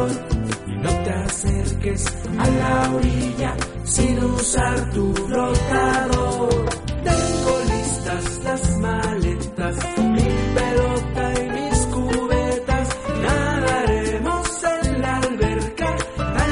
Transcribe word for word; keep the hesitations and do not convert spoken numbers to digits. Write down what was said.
flotador y no te acerques a la orilla sin usar tu flotador. Tengo listas